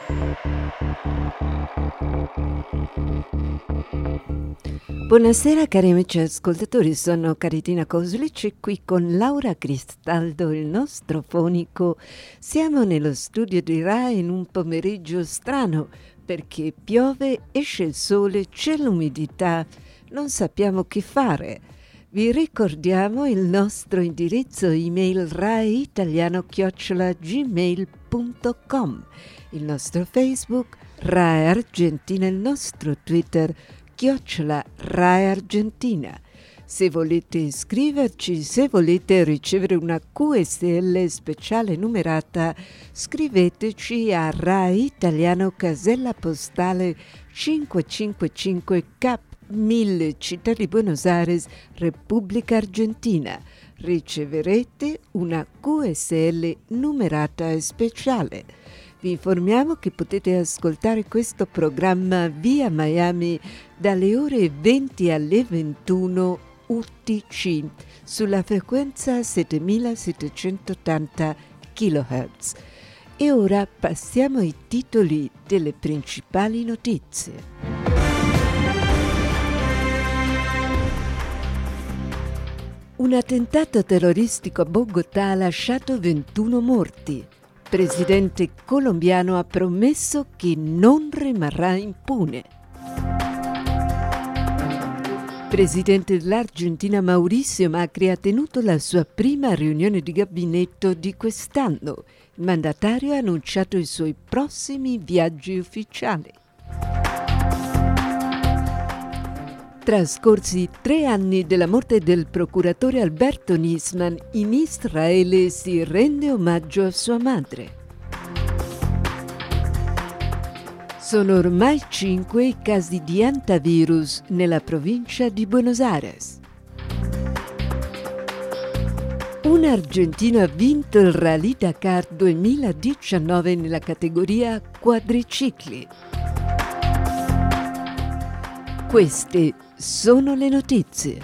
Buonasera cari amici ascoltatori, sono Caritina Koslic qui con Laura Cristaldo, il nostro fonico. Siamo nello studio di Rai in un pomeriggio strano perché piove, esce il sole, c'è l'umidità, non sappiamo che fare. Vi ricordiamo il nostro indirizzo email raiitaliano@gmail.com, il nostro Facebook Rai Argentina, il nostro Twitter @Rai Argentina. Se volete iscriverci, se volete ricevere una QSL speciale numerata, scriveteci a Rai Italiano, casella postale 555 Cap 1000, Città di Buenos Aires, Repubblica Argentina. Riceverete una QSL numerata e speciale. Vi informiamo che potete ascoltare questo programma via Miami dalle ore 20 alle 21 UTC sulla frequenza 7780 kHz. E ora passiamo ai titoli delle principali notizie. Un attentato terroristico a Bogotà ha lasciato 21 morti. Presidente colombiano ha promesso che non rimarrà impune. Presidente dell'Argentina Mauricio Macri ha tenuto la sua prima riunione di gabinetto di quest'anno. Il mandatario ha annunciato i suoi prossimi viaggi ufficiali. Trascorsi 3 anni dalla morte del procuratore Alberto Nisman, in Israele si rende omaggio a sua madre. Sono ormai 5 i casi di antivirus nella provincia di Buenos Aires. Un argentino ha vinto il Rally Dakar 2019 nella categoria quadricicli. Queste sono le notizie.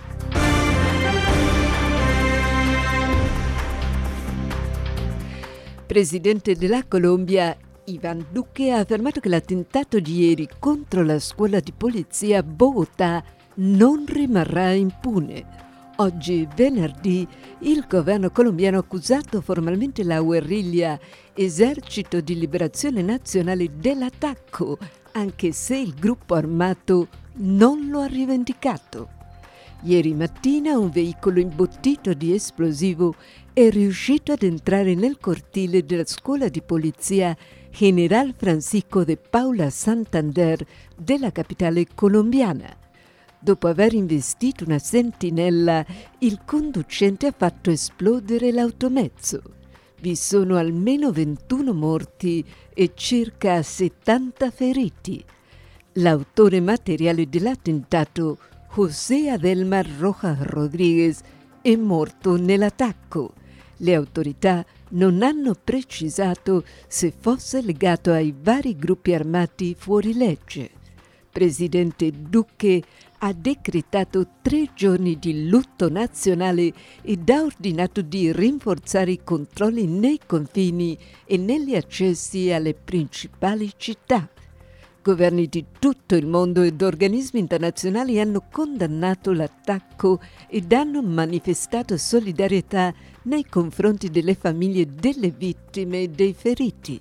Presidente della Colombia, Iván Duque, ha affermato che l'attentato di ieri contro la scuola di polizia a Bogotà non rimarrà impune. Oggi, venerdì, il governo colombiano ha accusato formalmente la guerriglia Esercito di Liberazione Nazionale dell'attacco, anche se il gruppo armato non lo ha rivendicato. Ieri mattina un veicolo imbottito di esplosivo è riuscito ad entrare nel cortile della scuola di polizia General Francisco de Paula Santander della capitale colombiana. Dopo aver investito una sentinella, il conducente ha fatto esplodere l'automezzo. Vi sono almeno 21 morti e circa 70 feriti. L'autore materiale dell'attentato, José Adelmar Rojas Rodríguez, è morto nell'attacco. Le autorità non hanno precisato se fosse legato ai vari gruppi armati fuori legge. Presidente Duque ha decretato 3 giorni di lutto nazionale ed ha ordinato di rinforzare i controlli nei confini e negli accessi alle principali città. Governi di tutto il mondo ed organismi internazionali hanno condannato l'attacco ed hanno manifestato solidarietà nei confronti delle famiglie delle vittime e dei feriti.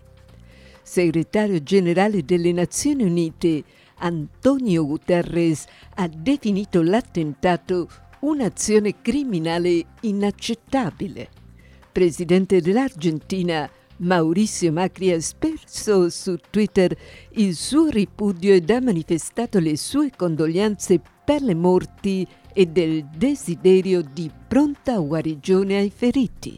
Segretario generale delle Nazioni Unite Antonio Guterres ha definito l'attentato un'azione criminale inaccettabile. Presidente dell'Argentina Mauricio Macri ha espresso su Twitter il suo ripudio ed ha manifestato le sue condoglianze per le morti e del desiderio di pronta guarigione ai feriti.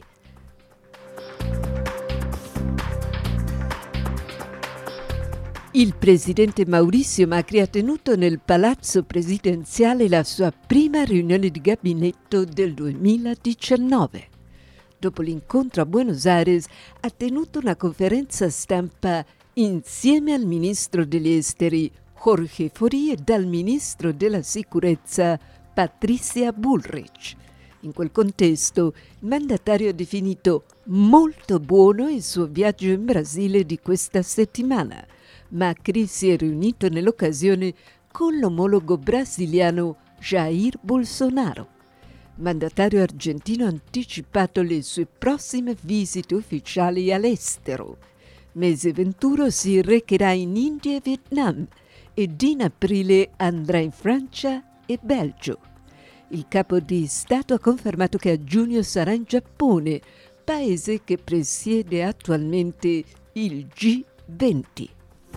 Il presidente Mauricio Macri ha tenuto nel palazzo presidenziale la sua prima riunione di gabinetto del 2019. Dopo l'incontro a Buenos Aires, ha tenuto una conferenza stampa insieme al ministro degli esteri Jorge Fori e dal ministro della sicurezza Patricia Bullrich. In quel contesto, il mandatario ha definito molto buono il suo viaggio in Brasile di questa settimana. Macri si è riunito nell'occasione con l'omologo brasiliano Jair Bolsonaro. Mandatario argentino ha anticipato le sue prossime visite ufficiali all'estero. Mese 21 si recherà in India e Vietnam ed in aprile andrà in Francia e Belgio. Il capo di Stato ha confermato che a giugno sarà in Giappone, paese che presiede attualmente il G20.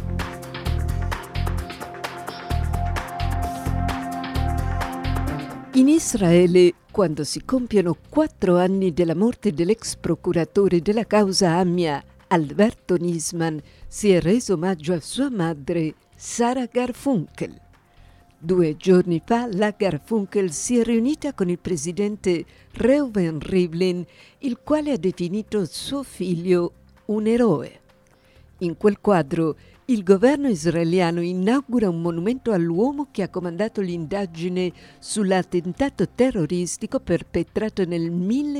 In Israele, quando si compiono 4 anni della morte dell'ex procuratore della causa Amia, Alberto Nisman, si è reso omaggio a sua madre, Sarah Garfunkel. 2 giorni fa la Garfunkel si è riunita con il presidente Reuven Rivlin, il quale ha definito suo figlio un eroe. In quel quadro, il governo israeliano inaugura un monumento all'uomo che ha comandato l'indagine sull'attentato terroristico perpetrato nel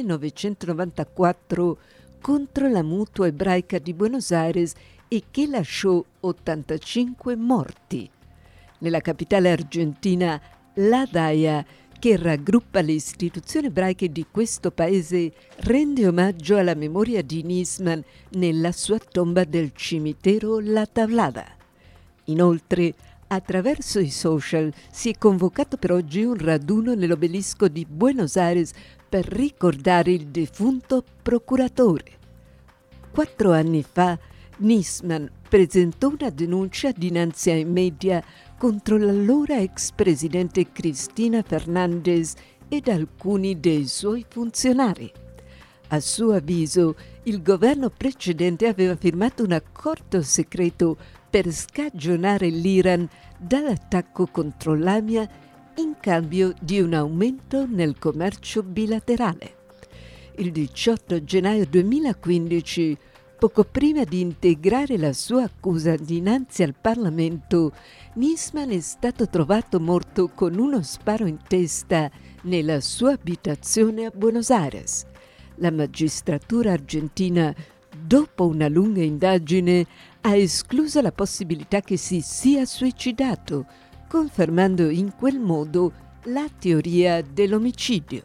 1994 contro la Mutua Ebraica di Buenos Aires e che lasciò 85 morti. Nella capitale argentina, l'Adaia, che raggruppa le istituzioni ebraiche di questo paese, rende omaggio alla memoria di Nisman nella sua tomba del cimitero La Tablada. Inoltre, attraverso i social si è convocato per oggi un raduno nell'obelisco di Buenos Aires per ricordare il defunto procuratore. 4 anni fa, Nisman presentò una denuncia dinanzi ai media contro l'allora ex presidente Cristina Fernández ed alcuni dei suoi funzionari. A suo avviso, il governo precedente aveva firmato un accordo segreto per scagionare l'Iran dall'attacco contro l'Amia in cambio di un aumento nel commercio bilaterale. Il 18 gennaio 2015, poco prima di integrare la sua accusa dinanzi al Parlamento, Nisman è stato trovato morto con uno sparo in testa nella sua abitazione a Buenos Aires. La magistratura argentina, dopo una lunga indagine, ha escluso la possibilità che si sia suicidato, confermando in quel modo la teoria dell'omicidio.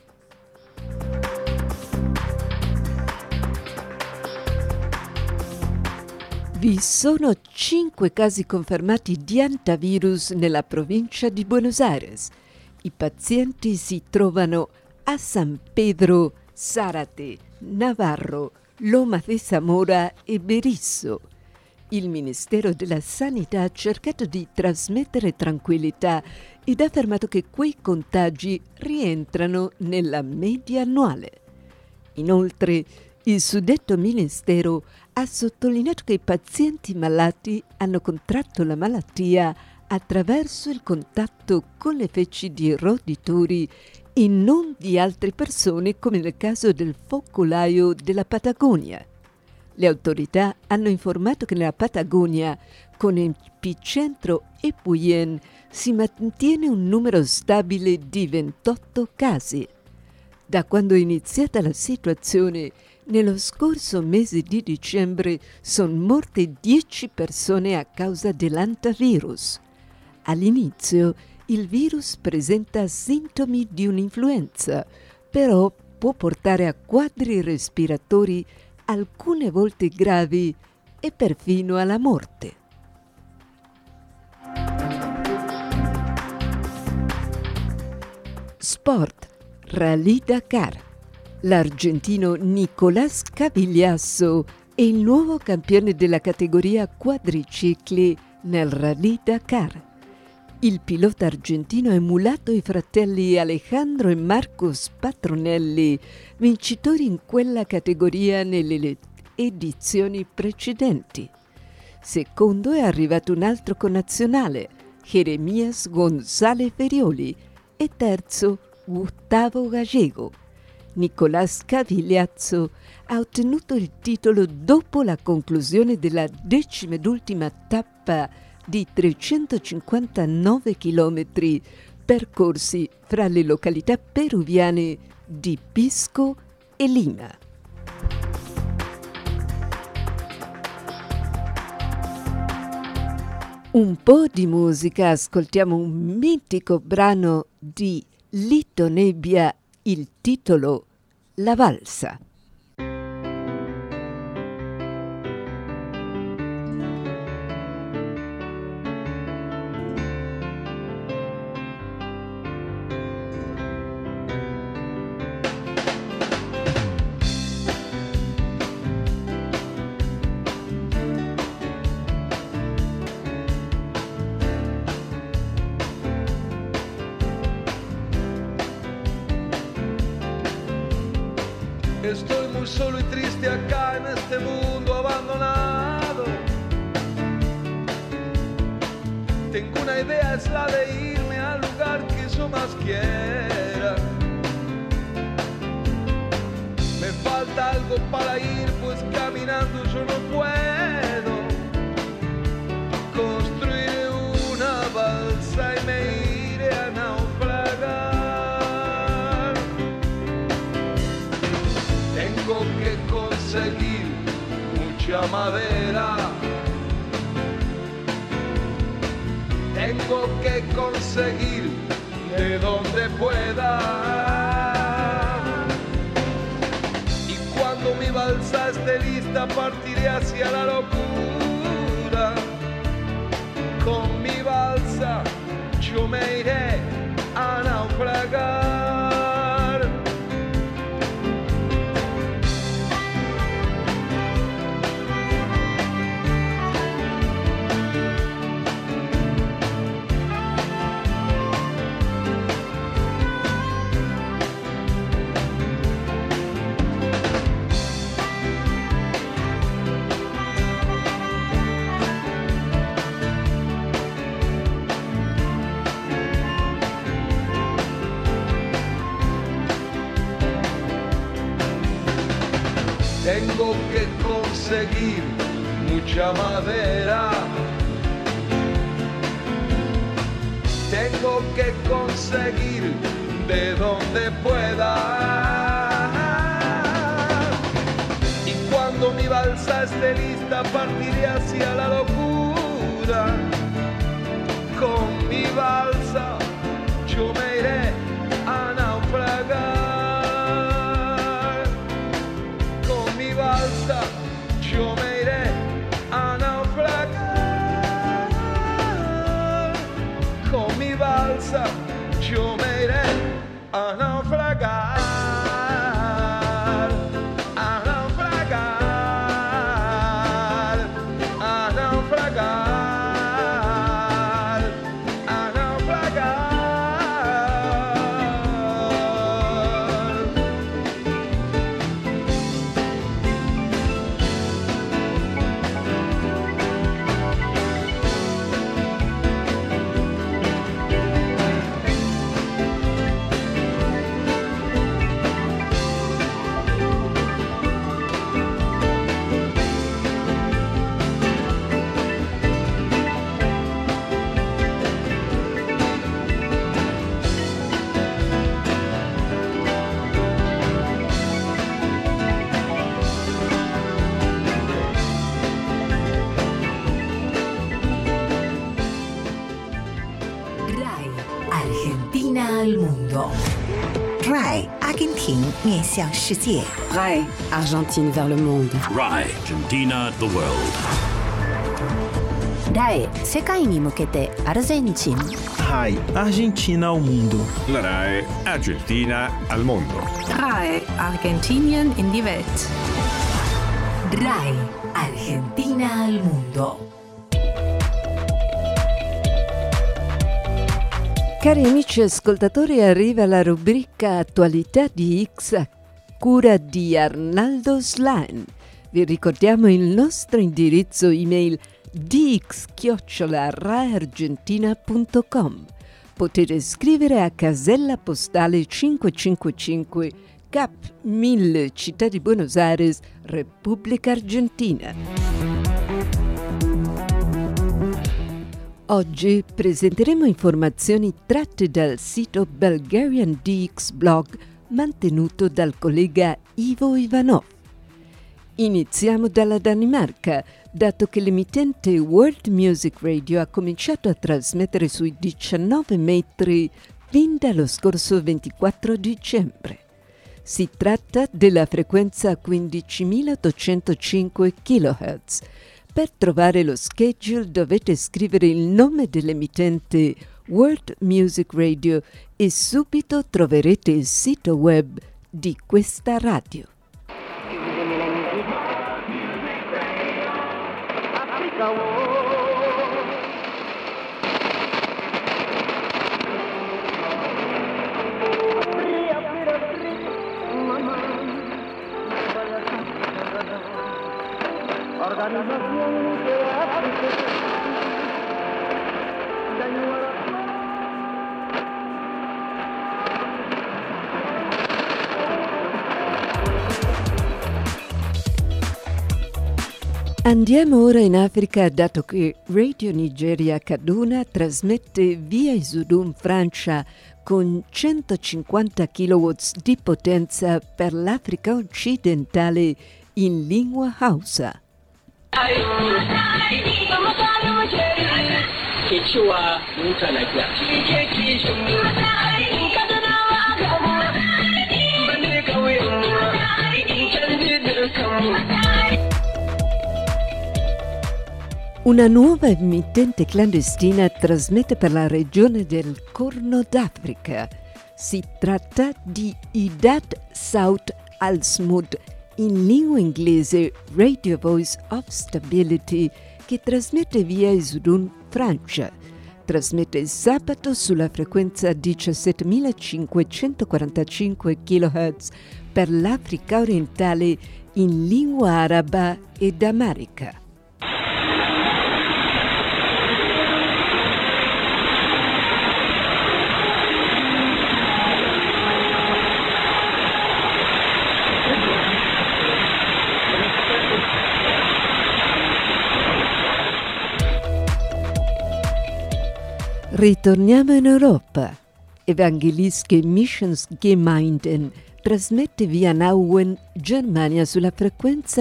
Vi sono 5 casi confermati di antivirus nella provincia di Buenos Aires. I pazienti si trovano a San Pedro, Zárate, Navarro, Loma de Zamora e Berisso. Il Ministero della Sanità ha cercato di trasmettere tranquillità ed ha affermato che quei contagi rientrano nella media annuale. Inoltre, il suddetto Ministero ha sottolineato che i pazienti malati hanno contratto la malattia attraverso il contatto con le feci di roditori e non di altre persone, come nel caso del focolaio della Patagonia. Le autorità hanno informato che nella Patagonia, con epicentro Epuyén, si mantiene un numero stabile di 28 casi. Da quando è iniziata la situazione, nello scorso mese di dicembre sono morte 10 persone a causa dell'antivirus. All'inizio il virus presenta sintomi di un'influenza, però può portare a quadri respiratori alcune volte gravi e perfino alla morte. Sport, Rally Dakar. L'argentino Nicolás Cavigliasso è il nuovo campione della categoria quadricicli nel Rally Dakar. Il pilota argentino ha emulato i fratelli Alejandro e Marcos Patronelli, vincitori in quella categoria nelle edizioni precedenti. Secondo è arrivato un altro connazionale, Jeremías González Ferioli, e terzo Gustavo Gallego. Nicolás Cavigliasso ha ottenuto il titolo dopo la conclusione della 10ª ed ultima tappa di 359 chilometri percorsi fra le località peruviane di Pisco e Lima. Un po' di musica, ascoltiamo un mitico brano di Lito Nebbia, il titolo La valsa. Estoy muy solo y triste acá en este mundo abandonado. Tengo una idea, es la de irme al lugar que yo más quiera. Me falta algo para ir, pues caminando yo no puedo. Construiré una balsa y me iré a naufragar. Tengo que conseguir mucha madera. Tengo que conseguir de donde pueda. Y cuando mi balsa esté lista, partiré hacia la locura. Con mi balsa yo me iré a naufragar. Tengo que conseguir mucha madera. Tengo que conseguir de donde pueda. Y cuando mi balsa esté lista, partiré hacia la locura. Con mi balsa yo me iré a naufragar. Balsa, yo me iré a naufragar. Con mi balsa, yo me iré a naufragar. A naufragar. A naufragar. A naufragar. Argentina al mundo. RAI 阿根廷面向世界。 RAI Argentine vers le monde. RAI Argentina the world. RAI 世界に向けてアルゼンチン。 RAI Argentina ao mundo. La RAI Argentina al mondo. RAI Argentinien in die Welt. RAI Argentina al mundo. Cari amici ascoltatori, arriva la rubrica Attualità di X a cura di Arnaldo Slane. Vi ricordiamo il nostro indirizzo email dx@raiargentina.com. Potete scrivere a casella postale 555 Cap 1000 Città di Buenos Aires, Repubblica Argentina. Oggi presenteremo informazioni tratte dal sito Bulgarian DX Blog mantenuto dal collega Ivo Ivanov. Iniziamo dalla Danimarca, dato che l'emittente World Music Radio ha cominciato a trasmettere sui 19 metri fin dallo scorso 24 dicembre. Si tratta della frequenza 15.805 kHz. Per trovare lo schedule dovete scrivere il nome dell'emittente World Music Radio e subito troverete il sito web di questa radio. Andiamo ora in Africa, dato che Radio Nigeria Kaduna trasmette via Isudun, Francia, con 150 kW di potenza per l'Africa occidentale in lingua Hausa. Una nuova emittente clandestina trasmette per la regione del Corno d'Africa. Si tratta di Idat South Al-Smud, in lingua inglese Radio Voice of Stability, che trasmette via Isudun, Francia. Trasmette il sabato sulla frequenza 17.545 kHz per l'Africa orientale in lingua araba ed amarica. Ritorniamo in Europa. Evangelische Missionsgemeinden trasmette via Nauen, Germania, sulla frequenza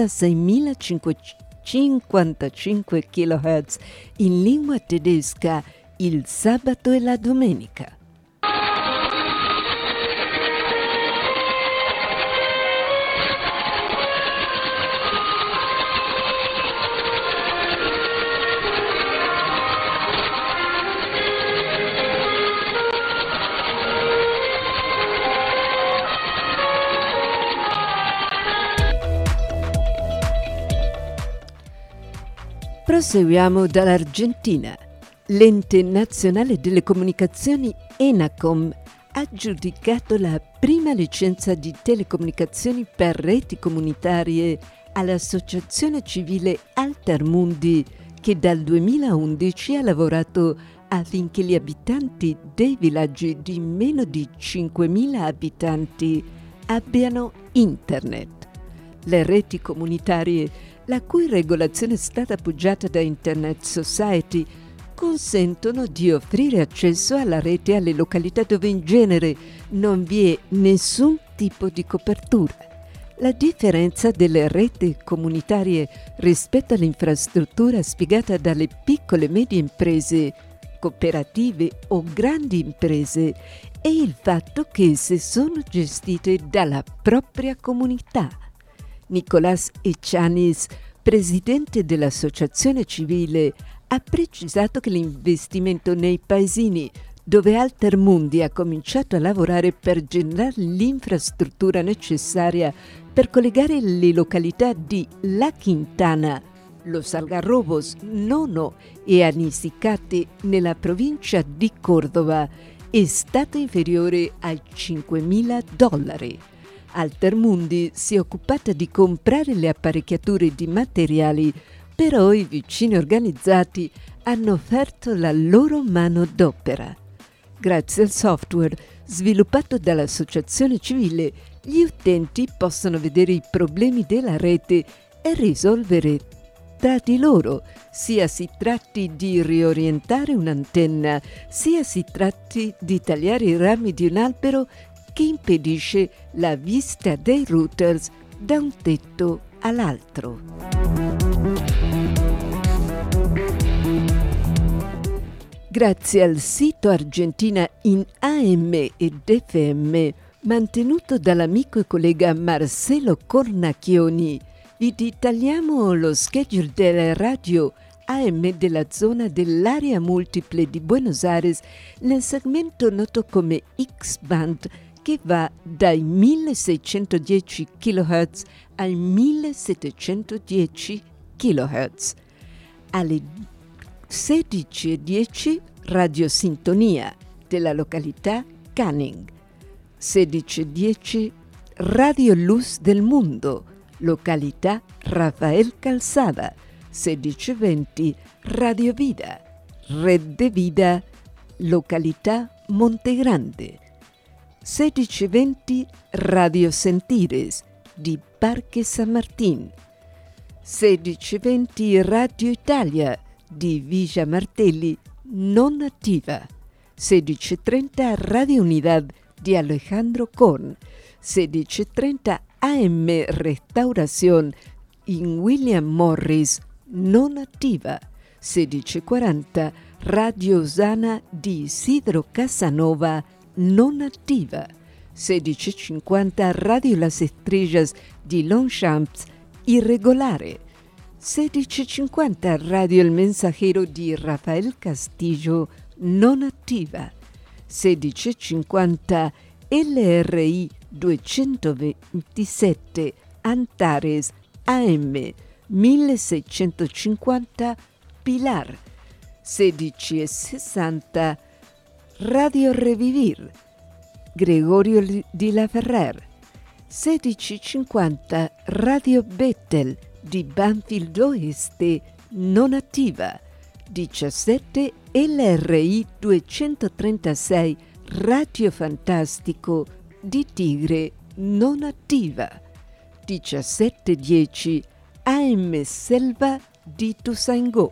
6.555 kHz in lingua tedesca il sabato e la domenica. Proseguiamo dall'Argentina. L'Ente Nazionale delle Comunicazioni ENACOM ha aggiudicato la prima licenza di telecomunicazioni per reti comunitarie all'associazione civile Altermundi, che dal 2011 ha lavorato affinché gli abitanti dei villaggi di meno di 5.000 abitanti abbiano internet. Le reti comunitarie, la cui regolazione è stata appoggiata da Internet Society, consentono di offrire accesso alla rete alle località dove in genere non vi è nessun tipo di copertura. La differenza delle reti comunitarie rispetto all'infrastruttura spiegata dalle piccole e medie imprese, cooperative o grandi imprese è il fatto che esse sono gestite dalla propria comunità. Nicolás Echanis, presidente dell'associazione civile, ha precisato che l'investimento nei paesini dove Altermundi ha cominciato a lavorare per generare l'infrastruttura necessaria per collegare le località di La Quintana, Los Algarrobos, Nono e Anisicate nella provincia di Cordova è stato inferiore ai $5.000. Altermundi si è occupata di comprare le apparecchiature di materiali, però i vicini organizzati hanno offerto la loro mano d'opera. Grazie al software sviluppato dall'associazione civile, gli utenti possono vedere i problemi della rete e risolvere tra di loro, sia si tratti di riorientare un'antenna, sia si tratti di tagliare i rami di un albero che impedisce la vista dei routers da un tetto all'altro. grazie al sito Argentina in AM ed FM, mantenuto dall'amico e collega Marcelo Cornacchioni, vi dettagliamo lo schedule delle radio AM della zona dell'area multiple di Buenos Aires nel segmento noto come X-Band, che va dai 1610 kHz ai 1710 kHz. Alle 16:10 Radio Sintonia della località Canning. 16:10 Radio Luz del Mundo, località Rafael Calzada. 16:20 Radio Vida, Red de Vida, località Montegrande. 16:20 Radio Sentires di Parque San Martín. 16:20 Radio Italia di Villa Martelli, non attiva. 16:30 Radio Unidad di Alejandro Korn. 16:30 AM Restauración in William Morris, non attiva. 16:40 Radio Osana di Isidro Casanova, non attiva. 16:50 Radio Las Estrellas di Longchamps, irregolare. 16:50 Radio El Mensajero di Rafael Castillo, non attiva. 16:50 LRI 227 Antares AM 1650 Pilar. 16:60 Radio Revivir Gregorio di La Ferrer. 16:50 Radio Bethel di Banfield Oeste, non attiva. 17 LRI 236 Radio Fantastico di Tigre, non attiva. 17:10 AM Selva di Ituzaingó.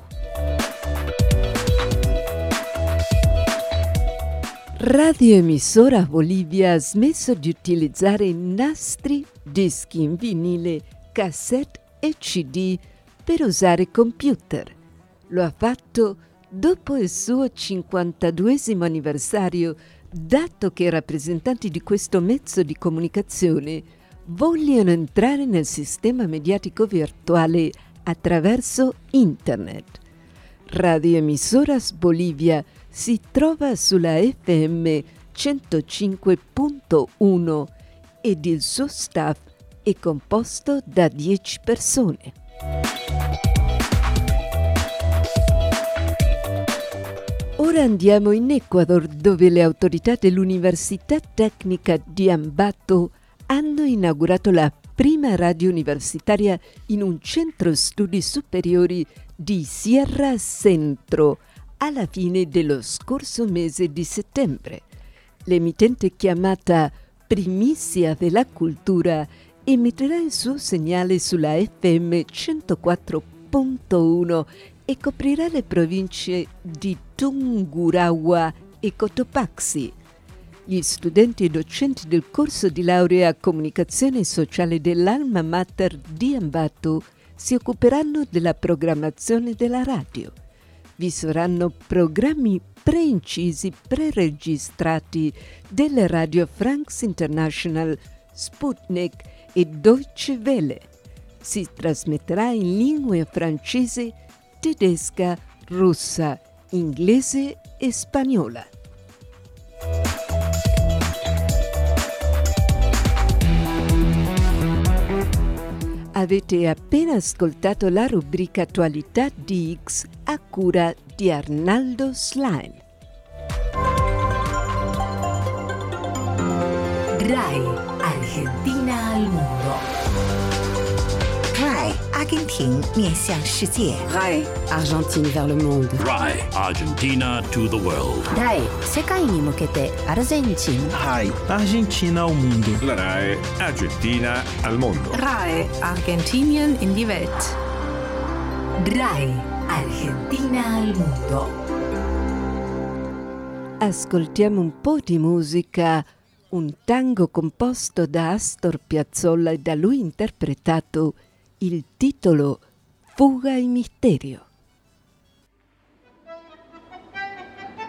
Radioemissora Bolivia ha smesso di utilizzare nastri, dischi in vinile, cassette e CD per usare computer. Lo ha fatto dopo il suo 52esimo anniversario, dato che i rappresentanti di questo mezzo di comunicazione vogliono entrare nel sistema mediatico virtuale attraverso Internet. Radioemisoras Bolivia si trova sulla FM 105.1 ed il suo staff è composto da 10 persone. Ora andiamo in Ecuador, dove le autorità dell'Università Tecnica di Ambato hanno inaugurato la prima radio universitaria in un centro studi superiori di Sierra Centro alla fine dello scorso mese di settembre. L'emittente chiamata Primizia della Cultura emetterà il suo segnale sulla FM 104.1 e coprirà le province di Tungurahua e Cotopaxi. Gli studenti e docenti del corso di laurea Comunicazione Sociale dell'Alma Mater di Ambato si occuperanno della programmazione della radio. Vi saranno programmi preincisi, preregistrati delle radio France International, Sputnik e Deutsche Welle. Si trasmetterà in lingue francese, tedesca, russa, inglese e spagnola. Avete appena ascoltato la rubrica Attualità di X a cura di Arnaldo Slime. RAI Argentina al mondo. RAI 阿根廷面向世界。 RAI Argentine vers le monde. RAI Argentina to the world. RAI 世界に向けてアルゼンチン。 RAI Argentina ao mundo. La RAI Argentina al mondo. RAI Argentinien in die Welt. RAI Argentina al mondo. Ascoltiamo un po' di musica, un tango composto da Astor Piazzolla e da lui interpretato, il titolo Fuga y Misterio.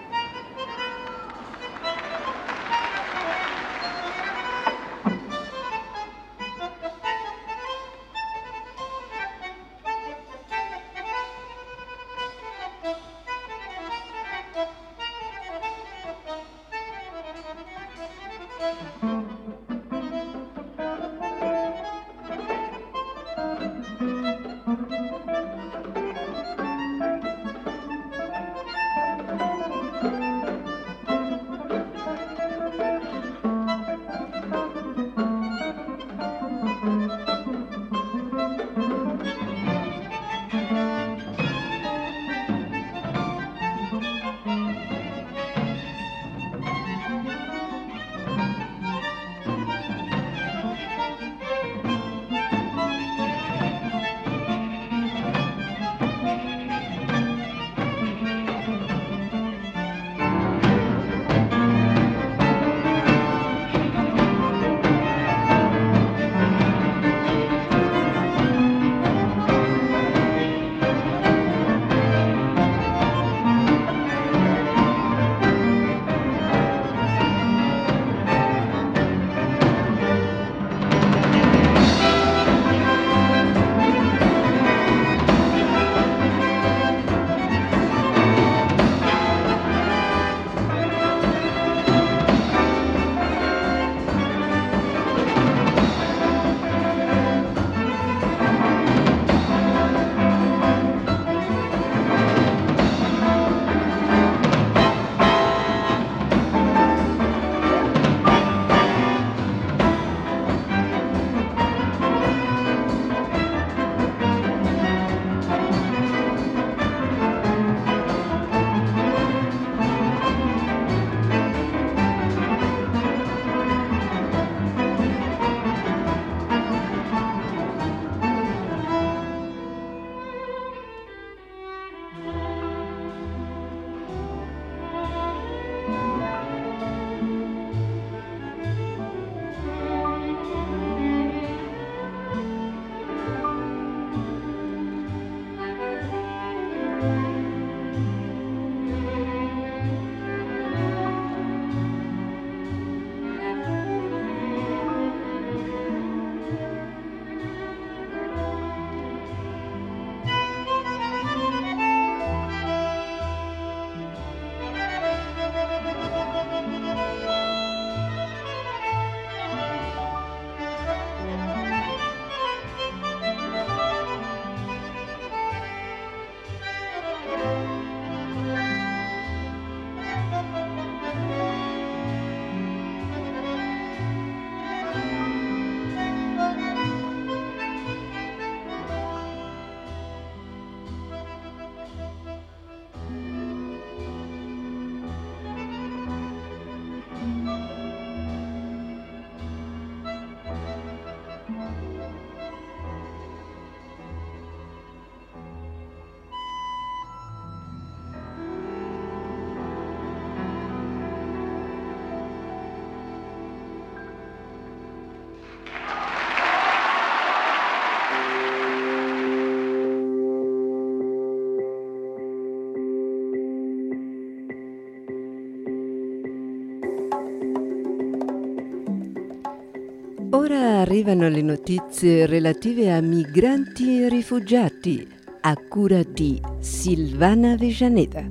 Ora arrivano le notizie relative a migranti e rifugiati, a cura di Silvana Vejaneda.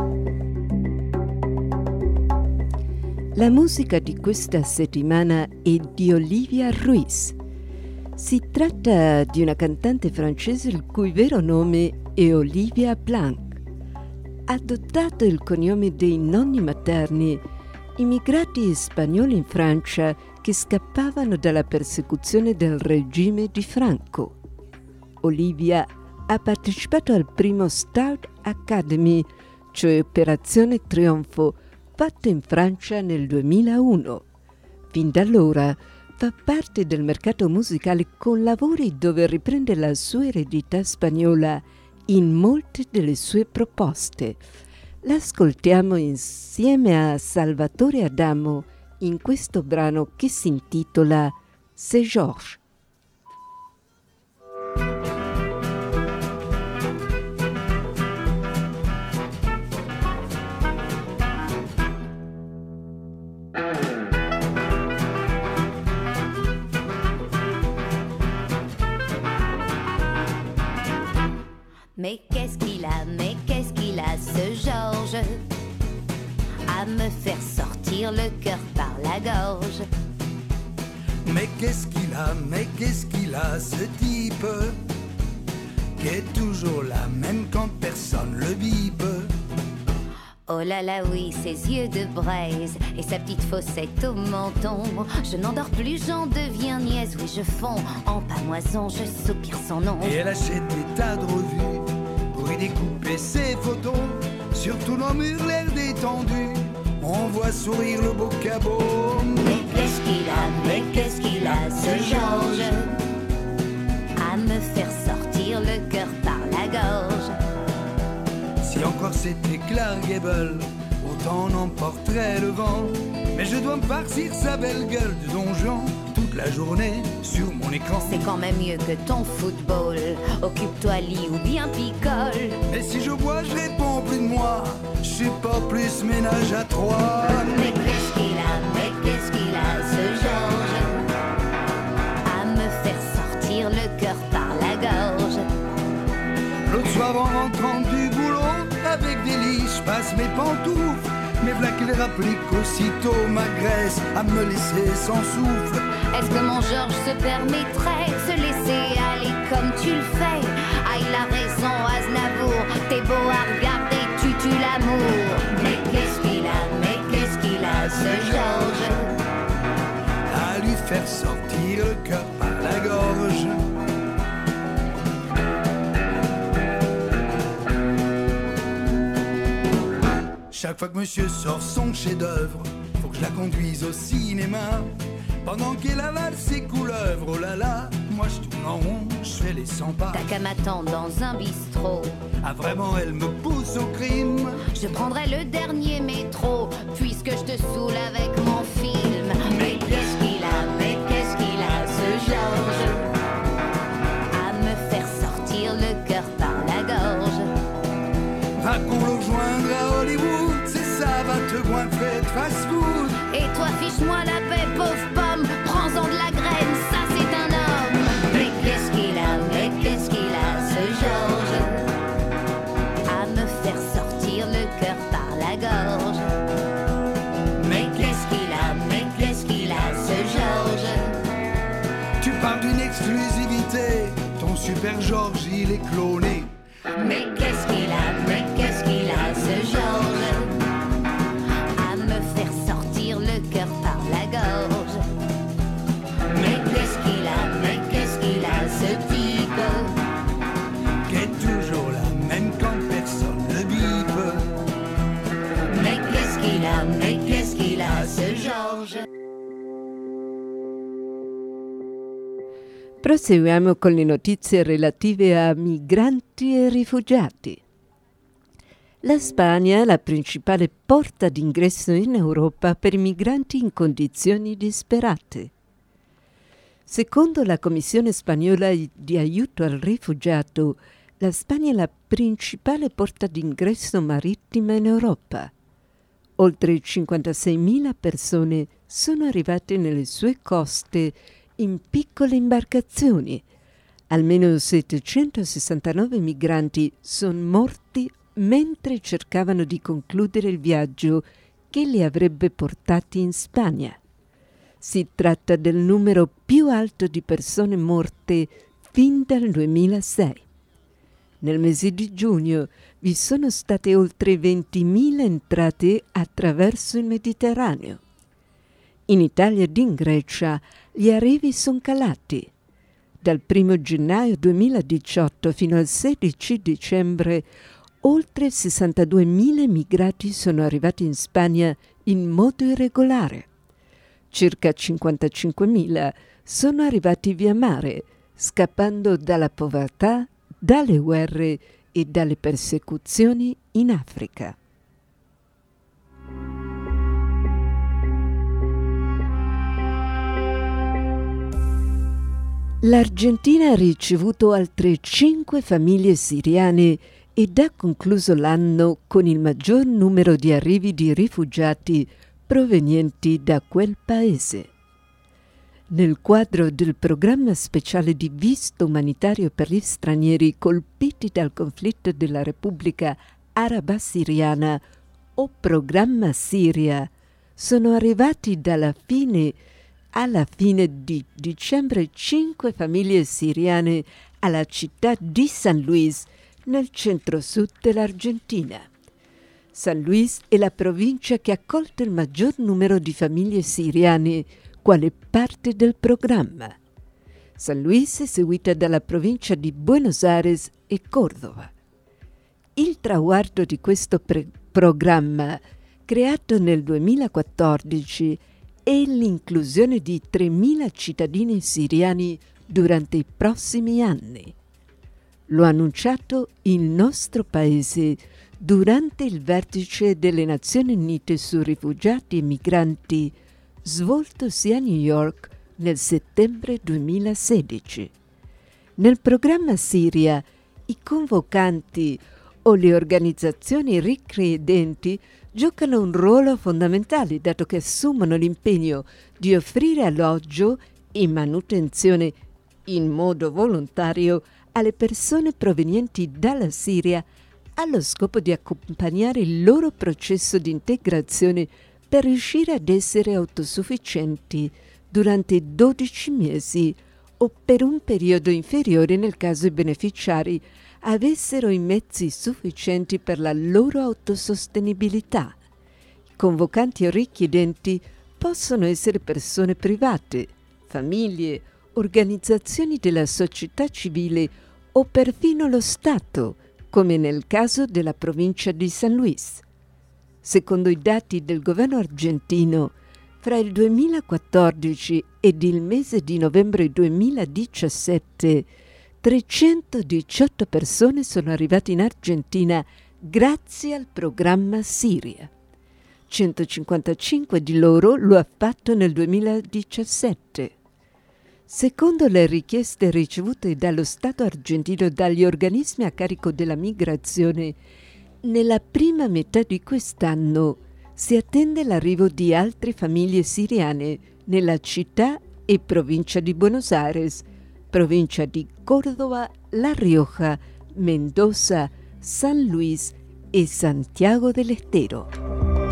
La musica di questa settimana è di Olivia Ruiz. Si tratta di una cantante francese il cui vero nome è Olivia Blanc. Adottato il cognome dei nonni materni, immigrati spagnoli in Francia che scappavano dalla persecuzione del regime di Franco. Olivia ha partecipato al primo Start Academy, cioè Operazione Trionfo, fatto in Francia nel 2001. Fin da allora fa parte del mercato musicale con lavori dove riprende la sua eredità spagnola in molte delle sue proposte. L'ascoltiamo insieme a Salvatore Adamo in questo brano che si intitola C'est Georges. Mais qu'est-ce qu'il a, ce Georges, à me faire sortir le cœur par la gorge. Mais qu'est-ce qu'il a, ce type, qui est toujours là, même quand personne le bipe. Oh là là oui, ses yeux de braise et sa petite fossette au menton. Je n'endors plus, j'en deviens niaise, oui je fonds en pamoison, je soupire son nom. Et elle achète des tas de revues pour y découper ses photos. Sur tous nos murs l'air détendu, on voit sourire le beau cabot. Mais qu'est-ce qu'il a, ce Georges, à me faire sortir le cœur par la gorge. Si encore c'était Clark Gable, autant n'emporterait le vent. Mais je dois me farcir sa belle gueule de donjon toute la journée sur mon écran. C'est quand même mieux que ton football, occupe-toi lit ou bien picole. Et si je bois, je réponds plus de moi, je suis pas plus ménage à trois. Mais qu'est-ce qu'il a, ce Georges, à me faire sortir le cœur par la gorge. L'autre soir en rentrant du boulot, avec délice, je passe mes pantoufles. Mais v'là qu'il rapplique aussitôt ma graisse à me laisser sans souffle. Est-ce que mon Georges se permettrait de se laisser aller comme tu le fais? Ah, il a raison, Aznavour, t'es beau à regarder, tu tues l'amour. Mais qu'est-ce qu'il a, ce Georges, à lui faire sortir le cœur par la gorge. Chaque fois que monsieur sort son chef-d'œuvre, faut que je la conduise au cinéma. Pendant qu'elle avale ses couleuvres, oh là là, moi je tourne en rond, je fais les 100 pas. T'as qu'à m'attendre dans un bistrot. Ah vraiment, elle me pousse au crime. Je prendrai le dernier métro, puisque je te saoule avec mon film. Mais qu'est-ce qu'il a, ce Georges, à me faire sortir le cœur par la gorge. Va qu'on le rejoindre à Hollywood, c'est ça, va te goinfrer de fast-food. Et toi, fiche-moi la paix, pauvre pomme, prends-en de la graine, ça c'est un homme. Mais qu'est-ce qu'il a, ce Georges, à me faire sortir le cœur par la gorge. Mais qu'est-ce qu'il a, ce Georges. Tu parles d'une exclusivité, ton super Georges, il est cloné. Mais qu'est-ce qu'il a, ce Georges, à me faire sortir le cœur par la gorge. Mais qu'est-ce qu'il a, ce type, qui est toujours là, même quand personne le bipe. Mais qu'est-ce qu'il a, ce Georges. Proseguiamo con le notizie relative a migranti e rifugiati. La Spagna è la principale porta d'ingresso in Europa per i migranti in condizioni disperate. Secondo la Commissione spagnola di aiuto al rifugiato, la Spagna è la principale porta d'ingresso marittima in Europa. Oltre 56.000 persone sono arrivate nelle sue coste in piccole imbarcazioni. Almeno 769 migranti sono morti mentre cercavano di concludere il viaggio che li avrebbe portati in Spagna. Si tratta del numero più alto di persone morte fin dal 2006. Nel mese di giugno vi sono state oltre 20.000 entrate attraverso il Mediterraneo. In Italia ed in Grecia gli arrivi sono calati. Dal 1 gennaio 2018 fino al 16 dicembre oltre 62.000 immigrati sono arrivati in Spagna in modo irregolare. Circa 55.000 sono arrivati via mare, scappando dalla povertà, dalle guerre e dalle persecuzioni in Africa. L'Argentina ha ricevuto altre 5 famiglie siriane ed ha concluso l'anno con il maggior numero di arrivi di rifugiati provenienti da quel paese. Nel quadro del programma speciale di visto umanitario per gli stranieri colpiti dal conflitto della Repubblica Araba Siriana o Programma Siria, sono arrivati alla fine di dicembre 5 famiglie siriane alla città di San Luis, nel centro-sud dell'Argentina. San Luis è la provincia che ha accolto il maggior numero di famiglie siriane quale parte del programma. San Luis è seguita dalla provincia di Buenos Aires e Cordova. Il traguardo di questo programma, creato nel 2014, è l'inclusione di 3.000 cittadini siriani durante i prossimi anni. Lo ha annunciato il nostro Paese durante il vertice delle Nazioni Unite su rifugiati e migranti svoltosi a New York nel settembre 2016. Nel programma Siria, i convocanti o le organizzazioni richiedenti giocano un ruolo fondamentale, dato che assumono l'impegno di offrire alloggio e manutenzione in modo volontario alle persone provenienti dalla Siria allo scopo di accompagnare il loro processo di integrazione per riuscire ad essere autosufficienti durante 12 mesi o per un periodo inferiore nel caso i beneficiari avessero i mezzi sufficienti per la loro autosostenibilità. I convocanti o richiedenti possono essere persone private, famiglie, organizzazioni della società civile o perfino lo Stato, come nel caso della provincia di San Luis. Secondo i dati del governo argentino, fra il 2014 ed il mese di novembre 2017, 318 persone sono arrivate in Argentina grazie al programma Siria. 155 di loro lo ha fatto nel 2017. Secondo le richieste ricevute dallo Stato argentino e dagli organismi a carico della migrazione, nella prima metà di quest'anno si attende l'arrivo di altre famiglie siriane nella città e provincia di Buenos Aires, provincia di Córdoba, La Rioja, Mendoza, San Luis e Santiago del Estero.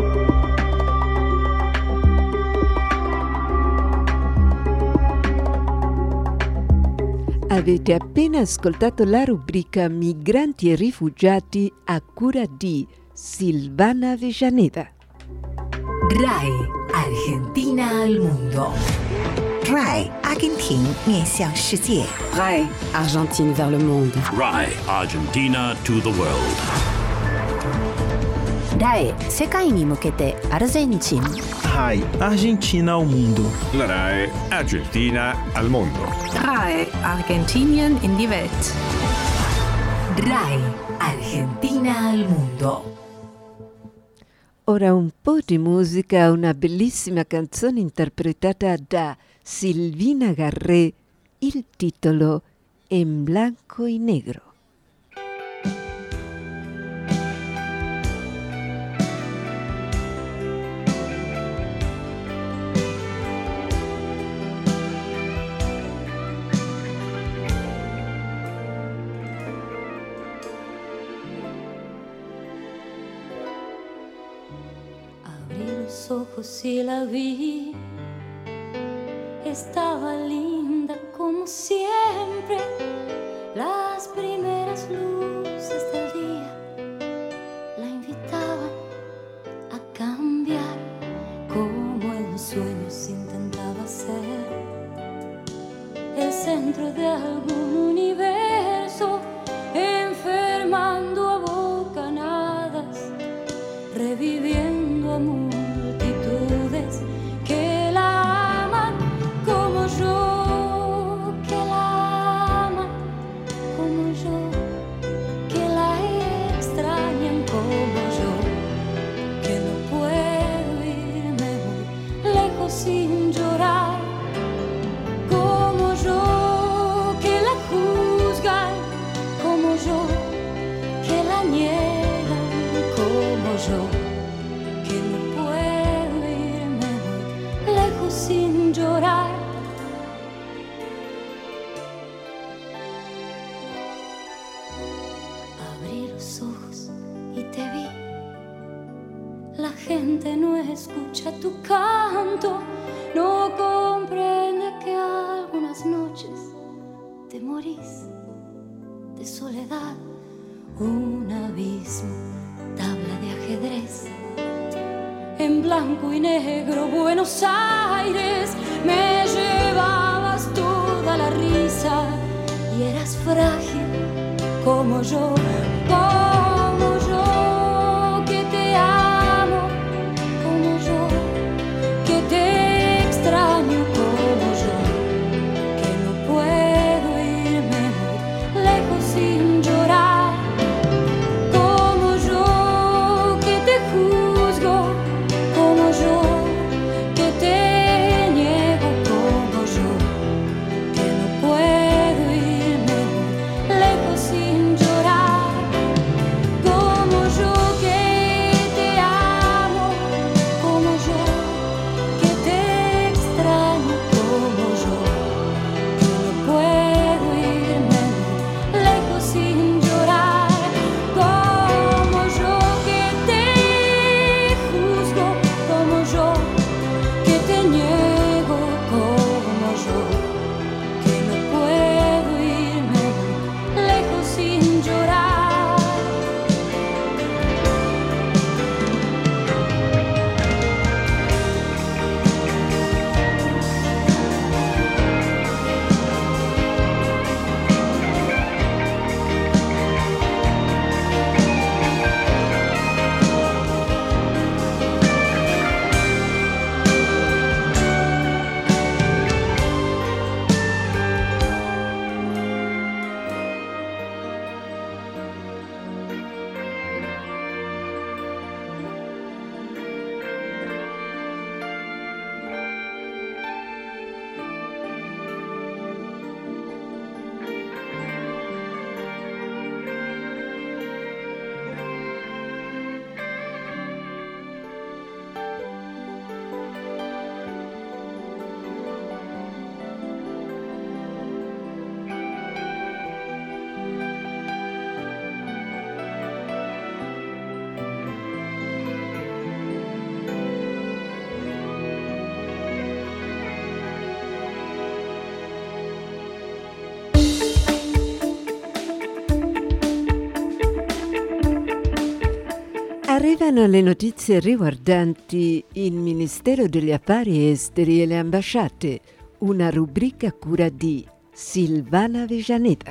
Avete appena ascoltato la rubrica Migranti e rifugiati a cura di Silvana Avellaneda. RAI Argentina al mondo. RAI Argentin 面向世界 RAI Argentine vers le monde. RAI Argentina to the world. RAI 世界に向けてアルゼンチン。 RAI Argentina ao mundo. La RAI Argentina al mondo. RAI Argentinien in die Welt. RAI Argentina al mondo. Ora un po' di musica, una bellissima canzone interpretata da Silvina Garré, il titolo En blanco y negro. los ojos y la vi. Estaba linda como siempre. Las primeras luces del día la invitaban a cambiar, como en sueños intentaba ser el centro de algún universo, enfermando a bocanadas, reviviendo a multitudes que la aman como yo, que la aman como yo, que la extrañan como yo, que no puedo irme muy lejos sin llorar, como yo, que la juzgan como yo, que la niegan como yo, que no puedo irme muy lejos sin llorar. Abrí los ojos y te vi. La gente no escucha tu canto, no comprende que algunas noches te morís de soledad. Un abismo, tabla de ajedrez, en blanco y negro Buenos Aires. Me llevabas toda la risa y eras frágil como yo, que te amo, como yo, que te extraño como yo, que no puedo irme muy lejos sin llorar, como yo, que te juzgo como yo, que te niego como yo, que no puedo irme muy lejos sin llorar, como yo, que te amo como yo, que te extraño como yo, que no puedo irme muy lejos sin llorar, como yo, que te juzgo como yo, que te niego como yo, que no puedo irme muy lejos sin llorar. Arrivano le notizie riguardanti il Ministero degli Affari Esteri e le ambasciate, una rubrica a cura di Silvana Villanueva.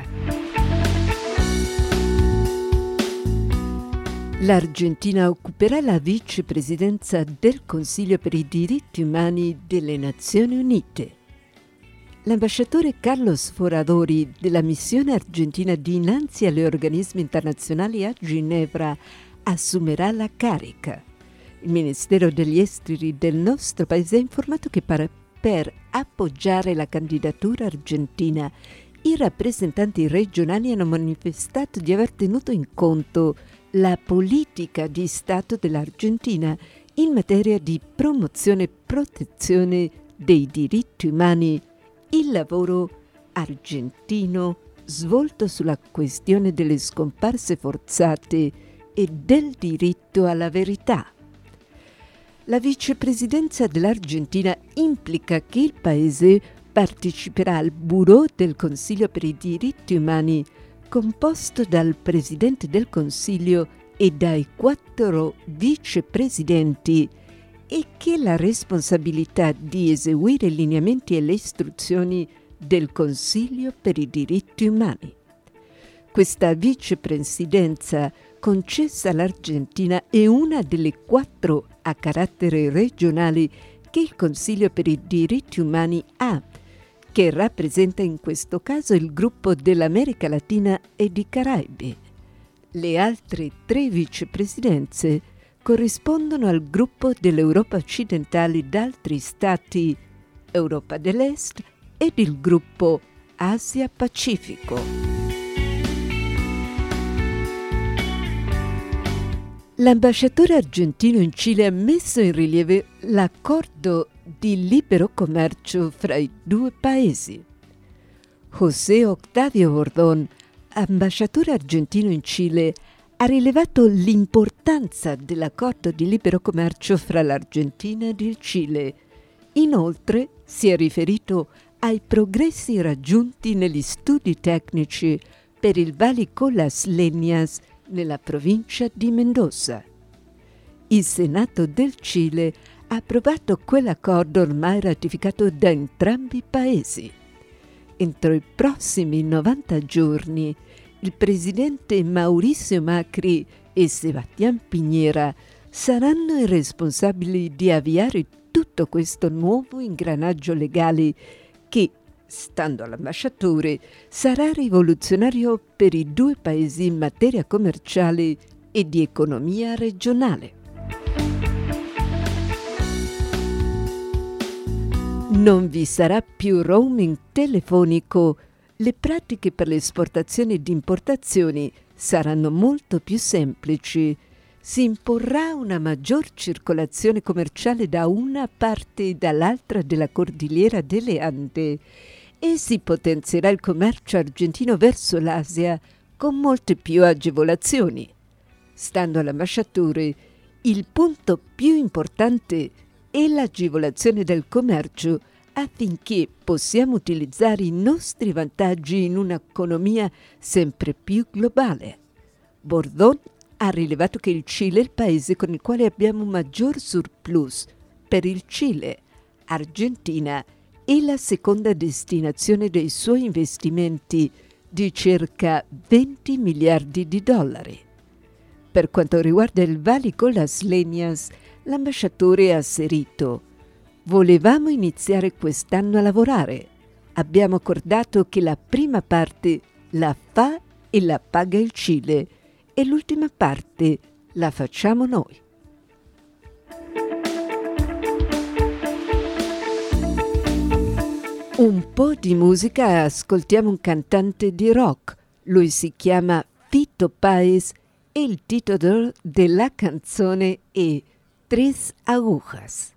L'Argentina occuperà la vicepresidenza del Consiglio per i diritti umani delle Nazioni Unite. L'ambasciatore Carlos Foradori della missione argentina dinanzi agli organismi internazionali a Ginevra assumerà la carica. Il Ministero degli Esteri del nostro paese ha informato che per appoggiare la candidatura argentina i rappresentanti regionali hanno manifestato di aver tenuto in conto la politica di Stato dell'Argentina in materia di promozione e protezione dei diritti umani, il lavoro argentino svolto sulla questione delle scomparse forzate e del diritto alla verità. La vicepresidenza dell'Argentina implica che il paese parteciperà al Bureau del Consiglio per i diritti umani, composto dal Presidente del Consiglio e dai 4 vicepresidenti, e che la responsabilità di eseguire i lineamenti e le istruzioni del Consiglio per i diritti umani. Questa vicepresidenza concessa all'Argentina è una delle 4 a carattere regionale che il Consiglio per i diritti umani ha, che rappresenta in questo caso il gruppo dell'America Latina e di Caraibi. Le altre 3 vicepresidenze corrispondono al gruppo dell'Europa occidentale d'altri stati, Europa dell'Est ed il gruppo Asia-Pacifico. L'ambasciatore argentino in Cile ha messo in rilievo l'accordo di libero commercio fra i 2 paesi. José Octavio Bordón, ambasciatore argentino in Cile, ha rilevato l'importanza dell'accordo di libero commercio fra l'Argentina ed il Cile. Inoltre si è riferito ai progressi raggiunti negli studi tecnici per il valico Las Leñas nella provincia di Mendoza. Il Senato del Cile ha approvato quell'accordo ormai ratificato da entrambi i paesi. Entro i prossimi 90 giorni il presidente Mauricio Macri e Sebastián Piñera saranno i responsabili di avviare tutto questo nuovo ingranaggio legale che, stando all'ambasciatore, sarà rivoluzionario per i 2 paesi in materia commerciale e di economia regionale. Non vi sarà più roaming telefonico. Le pratiche per le esportazioni ed importazioni saranno molto più semplici. Si imporrà una maggior circolazione commerciale da una parte e dall'altra della cordigliera delle Ande e si potenzierà il commercio argentino verso l'Asia con molte più agevolazioni. Stando all'ambasciatore, il punto più importante è l'agevolazione del commercio affinché possiamo utilizzare i nostri vantaggi in un'economia sempre più globale. Bordón ha rilevato che il Cile è il paese con il quale abbiamo un maggior surplus. Per il Cile, Argentina è la seconda destinazione dei suoi investimenti di circa 20 miliardi di dollari. Per quanto riguarda il valico Las Leñas, l'ambasciatore ha asserito: volevamo iniziare quest'anno a lavorare. Abbiamo accordato che la prima parte la fa e la paga il Cile e l'ultima parte la facciamo noi. Un po' di musica, ascoltiamo un cantante di rock. Lui si chiama Fito Páez e il titolo della canzone è Tres Agujas.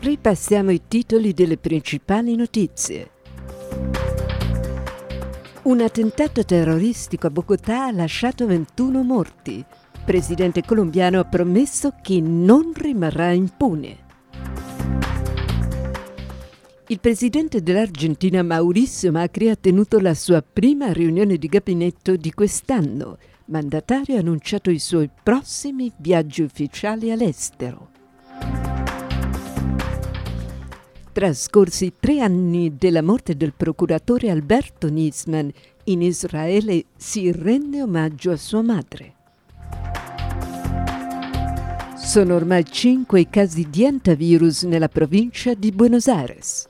Ripassiamo i titoli delle principali notizie. Un attentato terroristico a Bogotà ha lasciato 21 morti. Il presidente colombiano ha promesso che non rimarrà impune. Il presidente dell'Argentina Mauricio Macri ha tenuto la sua prima riunione di gabinetto di quest'anno. Il mandatario ha annunciato i suoi prossimi viaggi ufficiali all'estero. Trascorsi 3 anni dalla morte del procuratore Alberto Nisman, in Israele si rende omaggio a sua madre. Sono ormai 5 i casi di antivirus nella provincia di Buenos Aires.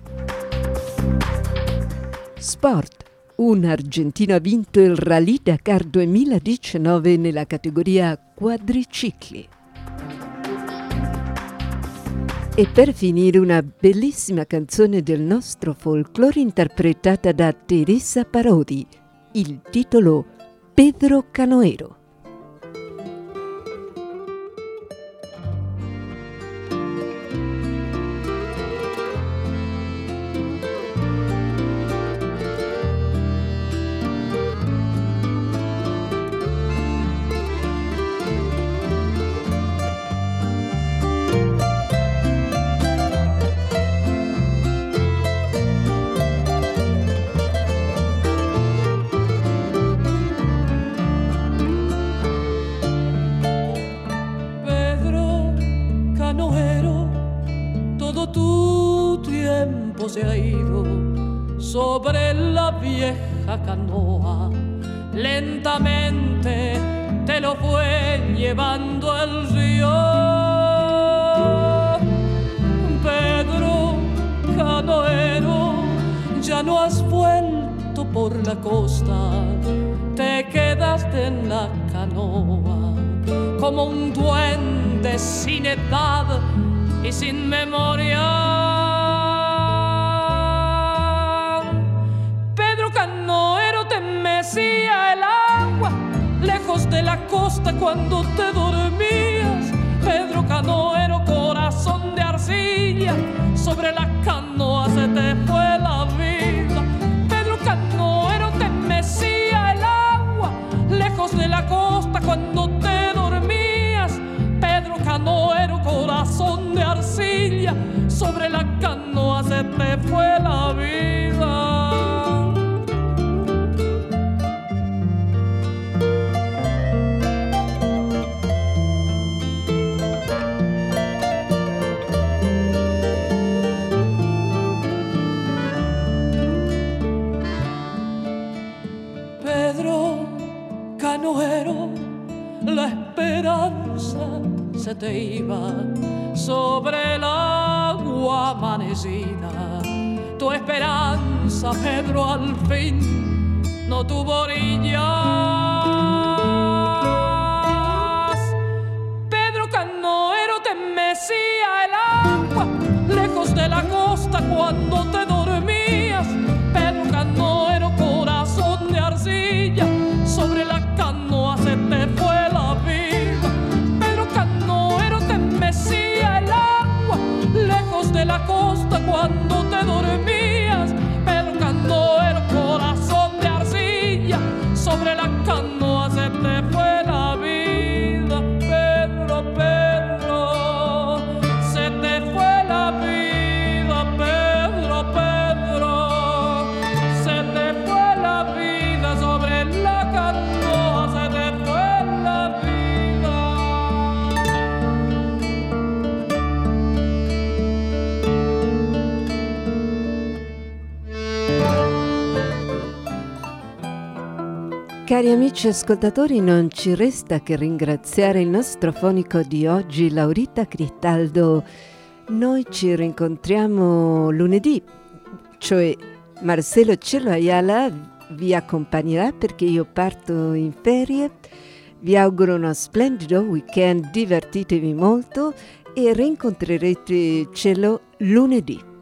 Sport. Un argentino ha vinto il Rally Dakar 2019 nella categoria quadricicli. E per finire una bellissima canzone del nostro folklore interpretata da Teresa Parodi, il titolo Pedro Canoero. Se ha ido sobre la vieja canoa, lentamente te lo fue llevando el río. Pedro Canoero, ya no has vuelto por la costa, te quedaste en la canoa como un duende sin edad y sin memoria. Canoero, te mecía el agua lejos de la costa cuando te dormías. Pedro Canoero, corazón de arcilla, sobre la canoa se te fue la vida. Pedro Canoero, te mecía el agua lejos de la costa cuando te dormías. Pedro Canoero, corazón de arcilla, sobre la canoa se te fue la vida. Canoero, la esperanza se te iba sobre el agua amanecida. Tu esperanza, Pedro, al fin no tuvo orillas. Pedro Canoero, te mecía el agua lejos de la costa cuando te dormías. Pedro Canoero, corazón de arcilla, sobre la canoa se te fue la vida. Pedro Canoero, te mecía el agua lejos de la costa cuando te dormías. Pedro Canoero, corazón de arcilla, sobre la canoa se te fue la vida. Pedro, Pedro, se te fue la vida. Pedro, Pedro, se te fue la vida, sobre la canoa se te fue la vida. Cari amici ascoltatori, non ci resta che ringraziare il nostro fonico di oggi, Laurita Cristaldo. Noi ci rincontriamo lunedì, cioè Marcelo Cello Ayala vi accompagnerà perché io parto in ferie. Vi auguro uno splendido weekend, divertitevi molto e rincontrerete Cello lunedì.